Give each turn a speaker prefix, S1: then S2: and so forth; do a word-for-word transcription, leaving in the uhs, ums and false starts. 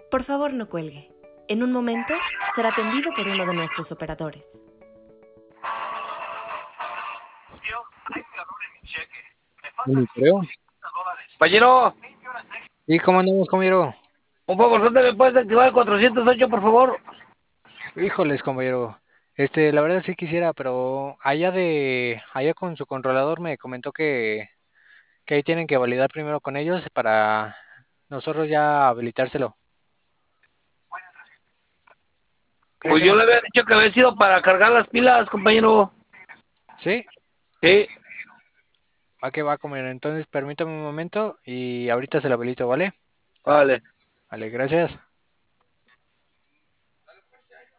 S1: Por favor, no cuelgue. En un momento será atendido por uno de nuestros operadores.
S2: Bueno, creo.
S3: Compañero,
S2: ¿Y cómo andamos, compañero?
S3: un favor, ¿dónde me puedes activar el cuatrocientos ocho, por favor?
S2: Híjoles, compañero. Este, la verdad sí quisiera, pero allá de, allá con su controlador me comentó que, que ahí tienen que validar primero con ellos para nosotros ya habilitárselo. ¿Cree
S3: Pues
S2: que
S3: yo
S2: no?
S3: le había dicho que había sido para cargar las pilas, compañero.
S2: Sí,
S3: Sí,
S2: va que va, compañero. Entonces permítame un momento y ahorita se lo habilito, ¿vale?
S3: vale.
S2: Vale, gracias.